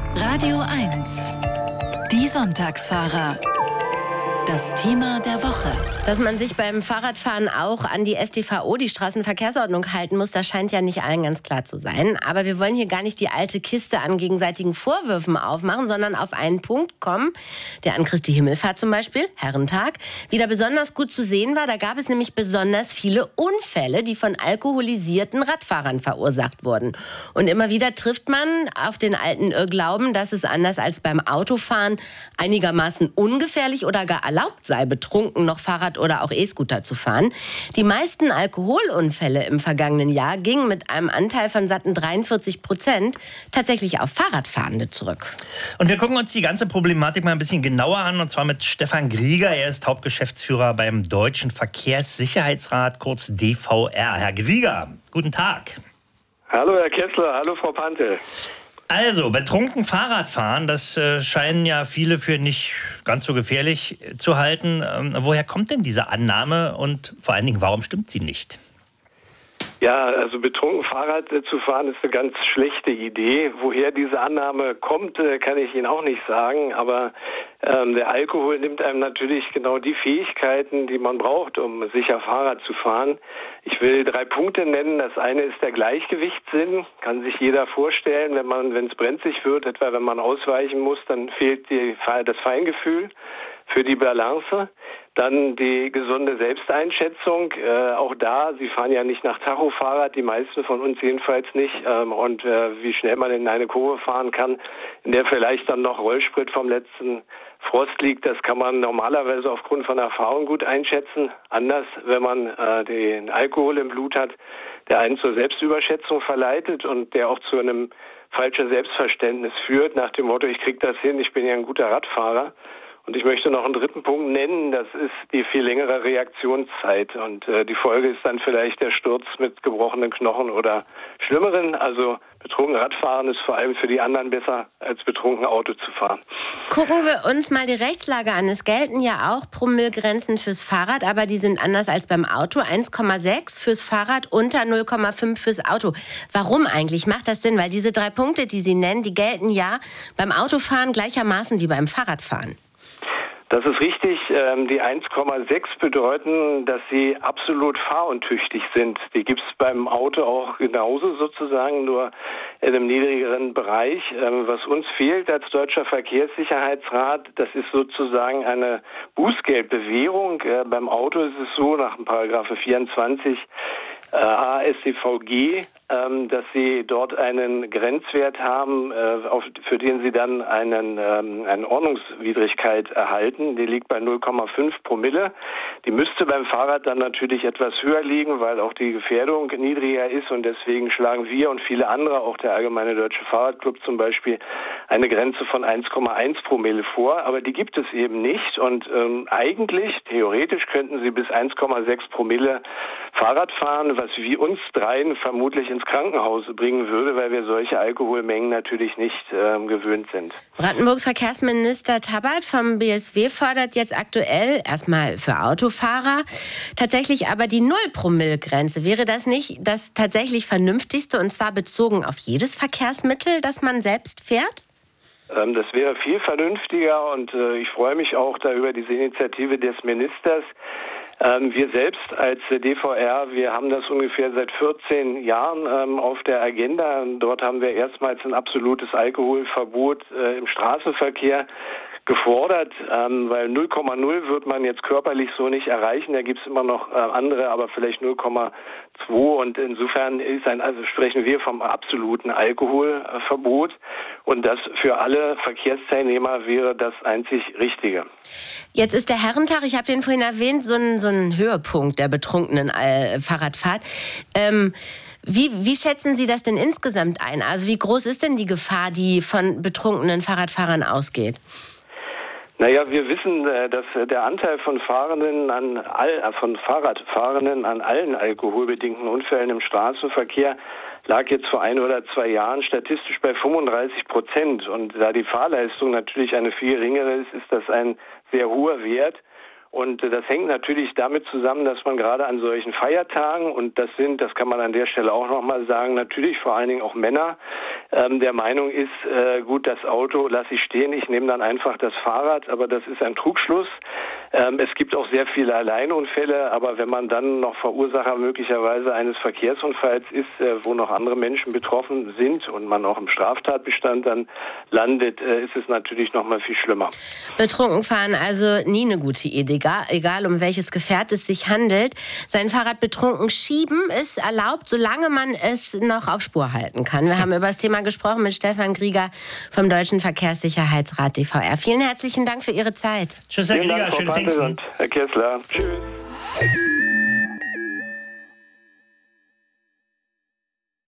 Radio 1. Die Sonntagsfahrer. Das Thema der Woche. Dass man sich beim Fahrradfahren auch an die StVO, die Straßenverkehrsordnung, halten muss, das scheint ja nicht allen ganz klar zu sein. Aber wir wollen hier gar nicht die alte Kiste an gegenseitigen Vorwürfen aufmachen, sondern auf einen Punkt kommen, der an Christi Himmelfahrt zum Beispiel, Herrentag, wieder besonders gut zu sehen war. Da gab es nämlich besonders viele Unfälle, die von alkoholisierten Radfahrern verursacht wurden. Und immer wieder trifft man auf den alten Irrglauben, dass es anders als beim Autofahren einigermaßen ungefährlich oder gar erlaubt sei, betrunken noch Fahrrad oder auch E-Scooter zu fahren. Die meisten Alkoholunfälle im vergangenen Jahr gingen mit einem Anteil von satten 43% tatsächlich auf Fahrradfahrende zurück. Und wir gucken uns die ganze Problematik mal ein bisschen genauer an, und zwar mit Stefan Grieger. Er ist Hauptgeschäftsführer beim Deutschen Verkehrssicherheitsrat, kurz DVR. Herr Grieger, guten Tag. Hallo Herr Kessler, hallo Frau Pantel. Also, betrunken Fahrradfahren, das scheinen ja viele für nicht ganz so gefährlich zu halten. Woher kommt denn diese Annahme und vor allen Dingen, warum stimmt sie nicht? Ja, also betrunken Fahrrad zu fahren ist eine ganz schlechte Idee. Woher diese Annahme kommt, kann ich Ihnen auch nicht sagen. Aber der Alkohol nimmt einem natürlich genau die Fähigkeiten, die man braucht, um sicher Fahrrad zu fahren. Ich will 3 Punkte nennen. Das eine ist der Gleichgewichtssinn. Kann sich jeder vorstellen, wenn es brenzlig wird, etwa wenn man ausweichen muss, dann fehlt das Feingefühl für die Balance. Dann die gesunde Selbsteinschätzung. Auch da, Sie fahren ja nicht nach Tacho-Fahrrad, die meisten von uns jedenfalls nicht. Und wie schnell man in eine Kurve fahren kann, in der vielleicht dann noch Rollsprit vom letzten Frost liegt, das kann man normalerweise aufgrund von Erfahrung gut einschätzen. Anders, wenn man den Alkohol im Blut hat, der einen zur Selbstüberschätzung verleitet und der auch zu einem falschen Selbstverständnis führt, nach dem Motto, ich krieg das hin, ich bin ja ein guter Radfahrer. Und ich möchte noch einen 3. Punkt nennen, das ist die viel längere Reaktionszeit. Und die Folge ist dann vielleicht der Sturz mit gebrochenen Knochen oder Schlimmeren. Also betrunken Radfahren ist vor allem für die anderen besser, als betrunken Auto zu fahren. Gucken wir uns mal die Rechtslage an. Es gelten ja auch Promillegrenzen fürs Fahrrad, aber die sind anders als beim Auto. 1,6 fürs Fahrrad, unter 0,5 fürs Auto. Warum eigentlich? Macht das Sinn? Weil diese 3 Punkte, die Sie nennen, die gelten ja beim Autofahren gleichermaßen wie beim Fahrradfahren. Das ist richtig. Die 1,6 bedeuten, dass sie absolut fahruntüchtig sind. Die gibt es beim Auto auch genauso sozusagen, nur in einem niedrigeren Bereich. Was uns fehlt als Deutscher Verkehrssicherheitsrat, das ist sozusagen eine Bußgeldbewährung. Beim Auto ist es so, nach dem Paragraphe 24 StVG, dass sie dort einen Grenzwert haben, für den sie dann eine Ordnungswidrigkeit erhalten. Die liegt bei 0,5 Promille. Die müsste beim Fahrrad dann natürlich etwas höher liegen, weil auch die Gefährdung niedriger ist, und deswegen schlagen wir und viele andere, auch der Allgemeine Deutsche Fahrradclub zum Beispiel, eine Grenze von 1,1 Promille vor. Aber die gibt es eben nicht, und eigentlich, theoretisch, könnten sie bis 1,6 Promille Fahrrad fahren, was wir uns dreien vermutlich ins Krankenhaus bringen würde, weil wir solche Alkoholmengen natürlich nicht gewöhnt sind. Brandenburgs Verkehrsminister Tabbert vom BSW fordert jetzt aktuell erstmal für Autofahrer tatsächlich aber die 0-Promille-Grenze. Wäre das nicht das tatsächlich Vernünftigste, und zwar bezogen auf jedes Verkehrsmittel, das man selbst fährt? Das wäre viel vernünftiger, und ich freue mich auch da über diese Initiative des Ministers. Wir selbst als DVR, wir haben das ungefähr seit 14 Jahren auf der Agenda. Dort haben wir erstmals ein absolutes Alkoholverbot im Straßenverkehr gefordert, weil 0,0 wird man jetzt körperlich so nicht erreichen. Da gibt es immer noch andere, aber vielleicht 0,2. Und insofern sprechen wir vom absoluten Alkoholverbot. Und das für alle Verkehrsteilnehmer wäre das einzig Richtige. Jetzt ist der Herrentag, ich habe den vorhin erwähnt, so ein Höhepunkt der betrunkenen Fahrradfahrt. Wie schätzen Sie das denn insgesamt ein? Also wie groß ist denn die Gefahr, die von betrunkenen Fahrradfahrern ausgeht? Naja, wir wissen, dass der Anteil von Fahrradfahrenden an allen alkoholbedingten Unfällen im Straßenverkehr lag jetzt vor 1 oder 2 Jahren statistisch bei 35%. Und da die Fahrleistung natürlich eine viel geringere ist, ist das ein sehr hoher Wert. Und das hängt natürlich damit zusammen, dass man gerade an solchen Feiertagen, und das kann man an der Stelle auch nochmal sagen, natürlich vor allen Dingen auch Männer, der Meinung ist, gut, das Auto lasse ich stehen, ich nehme dann einfach das Fahrrad, aber das ist ein Trugschluss. Es gibt auch sehr viele Alleinunfälle, aber wenn man dann noch Verursacher möglicherweise eines Verkehrsunfalls ist, wo noch andere Menschen betroffen sind und man auch im Straftatbestand dann landet, ist es natürlich noch mal viel schlimmer. Betrunken fahren also nie eine gute Idee, egal um welches Gefährt es sich handelt. Sein Fahrrad betrunken schieben ist erlaubt, solange man es noch auf Spur halten kann. Wir haben über das Thema gesprochen mit Stefan Grieger vom Deutschen Verkehrssicherheitsrat DVR. Vielen herzlichen Dank für Ihre Zeit. Tschüss, Herr Grieger, schönen Pfingsten. Herr Kessler, tschüss.